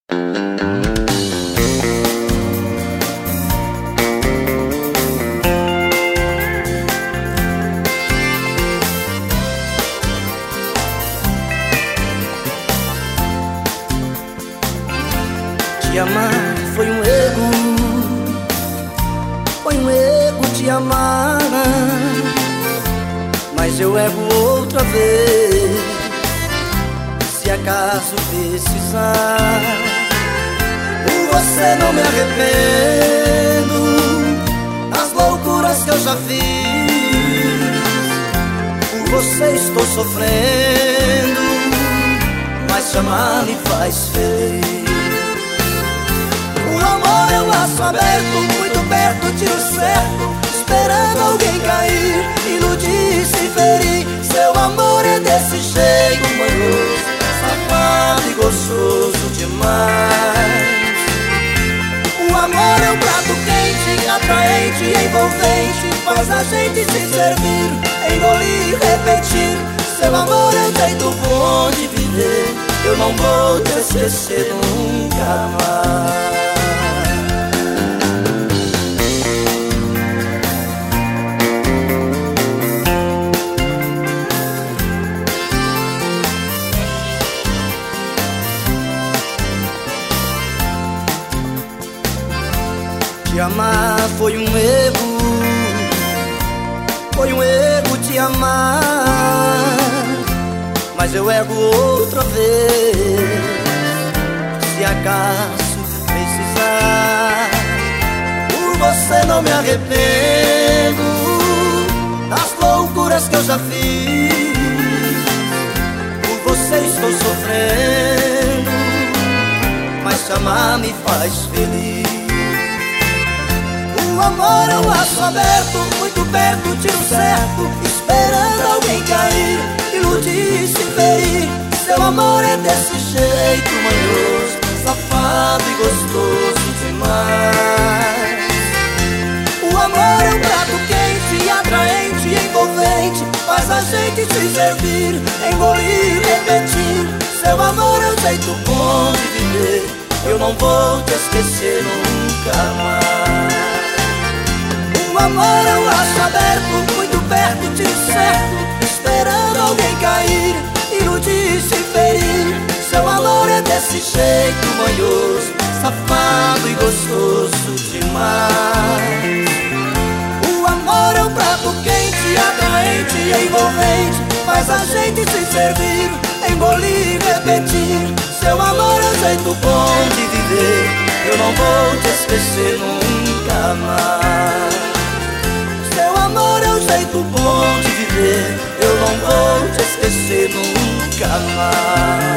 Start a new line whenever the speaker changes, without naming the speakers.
Te amar foi um erro, foi um erro te amar, mas eu erro outra vez, se acaso precisar. Por você não me arrependo das loucuras que eu já fiz. Por você estou sofrendo, mas te amar me faz feliz. O amor é um laço aberto, muito perto, tiro certo, esperando alguém cair, iludir, se ferir. Seu amor é desse jeito, manhoso, safado e gostoso demais. O amor é um prato quente, atraente e envolvente, faz a gente se servir, engolir, repetir. Seu amor é um jeito bom de viver, eu não vou te esquecer nunca mais. Te amar foi um erro, foi um erro te amar, mas eu erro outra vez, se acaso precisar. Por você não me arrependo das loucuras que eu já fiz. Por você estou sofrendo, mas te amar me faz feliz. O amor é um laço aberto, muito perto, tiro certo, esperando alguém cair, iludir, se ferir. Seu amor é desse jeito, manhoso, safado e gostoso demais. O amor é um prato quente, atraente e envolvente, faz a gente se servir, engolir, repetir. Seu amor é um jeito bom de viver, eu não vou te esquecer nunca mais. O amor é um laço aberto, muito perto, tiro certo, esperando alguém cair, iludir, se ferir. Seu amor é desse jeito, manhoso, safado e gostoso demais. O amor é um prato quente, atraente e envolvente, faz a gente se servir, engolir, repetir. Seu amor é um jeito bom de viver, eu não vou te esquecer nunca mais. Seu amor é um jeito bom de viver, eu não vou te esquecer nunca mais.